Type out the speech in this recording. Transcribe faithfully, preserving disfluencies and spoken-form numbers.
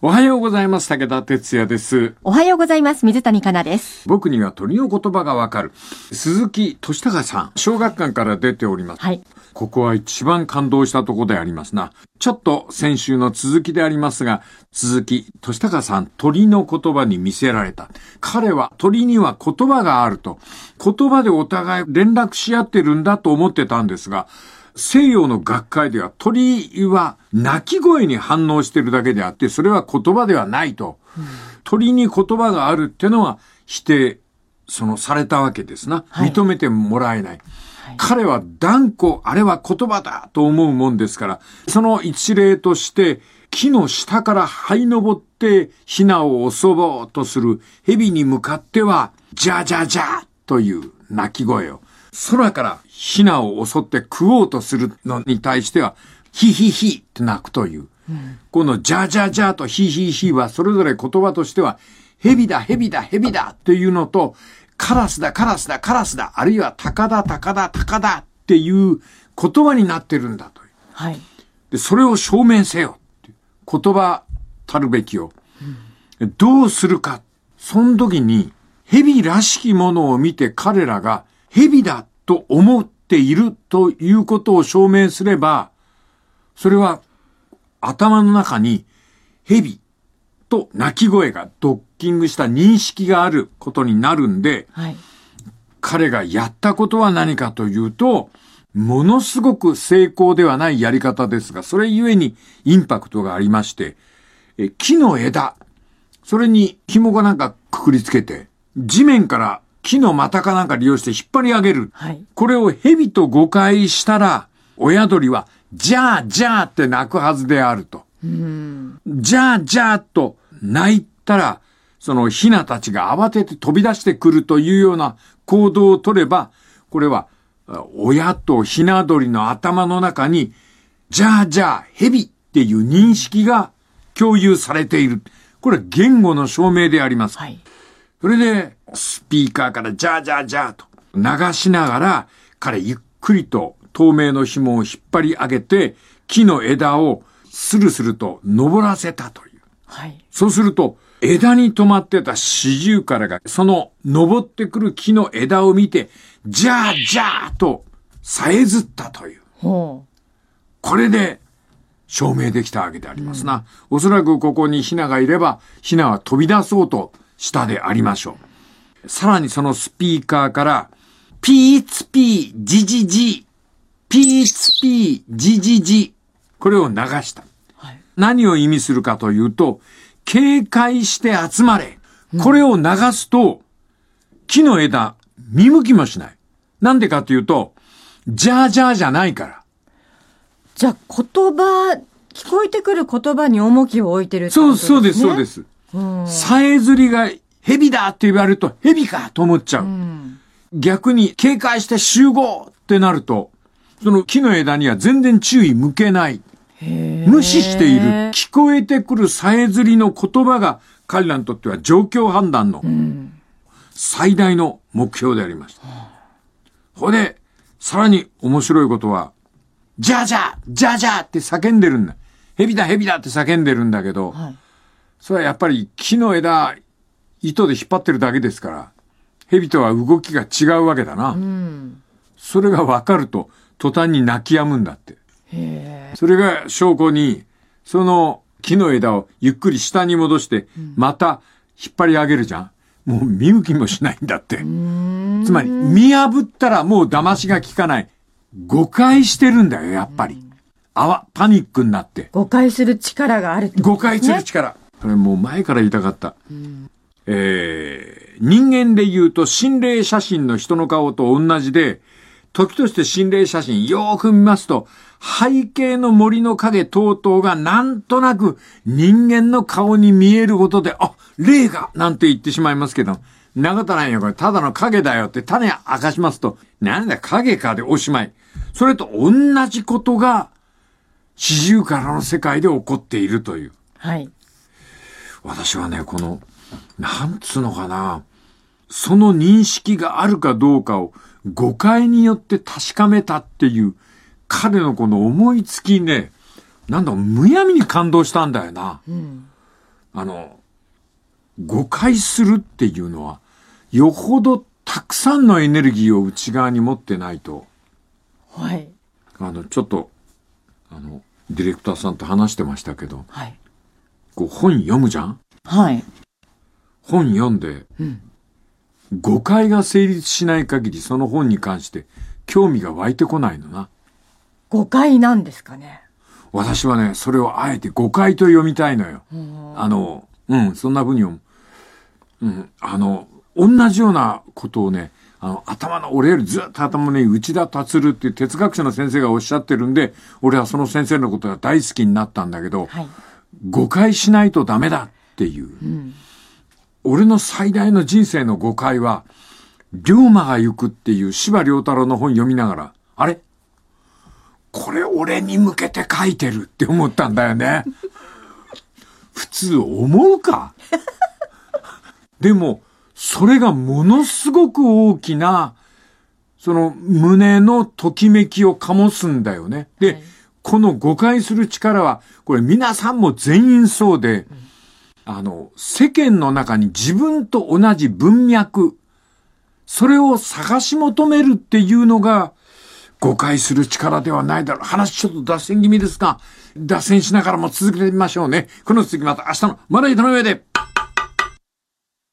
おはようございます。武田哲也です。 おはようございます。水谷香奈です。 僕には鳥の言葉がわかる。鈴木俊孝さん、小学館から出ております。 はい。 ここは一番感動したところでありますな。ちょっと先週の続きでありますが、鈴木俊孝さん、鳥の言葉に見せられた。彼は鳥には言葉があると。言葉でお互い連絡し合ってるんだと思ってたんですが、西洋の学会では鳥は鳴き声に反応してるだけであって、それは言葉ではないと。うん、鳥に言葉があるってのは否定、そのされたわけですな。はい、認めてもらえない。はい、彼は断固、あれは言葉だと思うもんですから、その一例として、木の下から這い登ってヒナを襲おうとする蛇に向かっては、ジャジャジャという鳴き声を、空からヒナを襲って食おうとするのに対しては、ヒヒヒって鳴くという。うん、このジャジャジャとヒヒヒはそれぞれ言葉としては、蛇だ蛇だ蛇だっていうのと、カラスだカラスだカラスだ、あるいはタカだタカだタカだっていう言葉になってるんだという。 はい。 で、それを証明せよっていう言葉たるべきを、うん、どうするか。その時に蛇らしきものを見て彼らが蛇だと思っているということを証明すれば、それは頭の中に蛇と鳴き声がドッキングした認識があることになるんで、はい、彼がやったことは何かというと、ものすごく成功ではないやり方ですが、それゆえにインパクトがありまして、え木の枝、それに紐がなんかくくりつけて、地面から木の股かなんか利用して引っ張り上げる。はい、これを蛇と誤解したら、親鳥は、じゃあ、じゃあって鳴くはずであると。うん、じゃあ、じゃあと鳴いたら、そのヒナたちが慌てて飛び出してくるというような行動を取れば、これは、親とヒナ鳥の頭の中に、じゃあ、じゃあ、蛇っていう認識が共有されている。これは言語の証明であります。はい、それで、スピーカーからじゃあ、じゃあ、じゃあと流しながら、彼ゆっくりと透明の紐を引っ張り上げて、木の枝をスルスルと登らせたという。はい、そうすると、枝に止まってたシジュウカラが、その登ってくる木の枝を見て、じゃあ、じゃあと、さえずったという。ほう。これで、証明できたわけでありますな。うん、おそらくここにヒナがいれば、ヒナは飛び出そうとしたでありましょう。さらにそのスピーカーから、ピーツピージジジ、ピーツピージジジ、これを流した。はい、何を意味するかというと、警戒して集まれ。これを流すと、木の枝、見向きもしない。なんでかというと、じゃあじゃあじゃないから。 じゃあ言葉、聞こえてくる言葉に重きを置いてるってことですね。 そう、そうです、そうです。さえずりが蛇だって言われると、蛇かと思っちゃう。うん、逆に警戒して集合ってなると、その木の枝には全然注意向けない。無視している。聞こえてくるさえずりの言葉が彼らにとっては状況判断の最大の目標でありました。ここで、さらに面白いことは、じゃあじゃあじゃあじゃあって叫んでるんだ。蛇だ蛇だって叫んでるんだけど、はい、それはやっぱり木の枝、糸で引っ張ってるだけですから、蛇とは動きが違うわけだな。うん、それが分かると、途端に泣き止むんだって。へー。それが証拠に、その木の枝をゆっくり下に戻して、また引っ張り上げるじゃん。もう見向きもしないんだって。つまり、見破ったらもう騙しが効かない。誤解してるんだよ、やっぱり。あわ、パニックになって。 誤解する力があるってことですね。誤解する力。それもう前から言いたかった。えー、人間で言うと心霊写真の人の顔と同じで、時として心霊写真よーく見ますと、背景の森の影等々がなんとなく人間の顔に見えることで、あ、霊がなんて言ってしまいますけど、長田なんやこれただの影だよって種明かしますと、なんだ影かでおしまい。それと同じことが四十からの世界で起こっているという。はい。私はね、この、なんつうのかな、その認識があるかどうかを誤解によって確かめたっていう彼のこの思いつきね、なんだむやみに感動したんだよな。うん、 あの、誤解するっていうのは、よほどたくさんのエネルギーを内側に持ってないと、 はい。 あの、ちょっと、あの、ディレクターさんと話してましたけど、 はい。 こう本読むじゃん？ はい。 本読んで、うん、誤解が成立しない限りその本に関して興味が湧いてこないのな。 誤解なんですかね。 私はね、それをあえて誤解と読みたいのよ。あの、うん、そんな風に思う。うん、あの、同じようなことをね、あの、頭の、俺よりずっと頭のいい内田達郎っていう哲学者の先生がおっしゃってるんで、俺はその先生のことが大好きになったんだけど、はい、誤解しないとダメだっていう。うん、俺の最大の人生の誤解は、龍馬が行くっていう司馬遼太郎の本読みながら、あれ？これ俺に向けて書いてるって思ったんだよね。普通思うか？でも、それがものすごく大きな、その胸のときめきを醸すんだよね。で、はい、この誤解する力は、これ皆さんも全員そうで、うん、あの、世間の中に自分と同じ文脈、それを探し求めるっていうのが、誤解する力ではないだろう。話ちょっと脱線気味ですが、脱線しながらも続けてみましょうね。この続きまた明日のまな板の上で。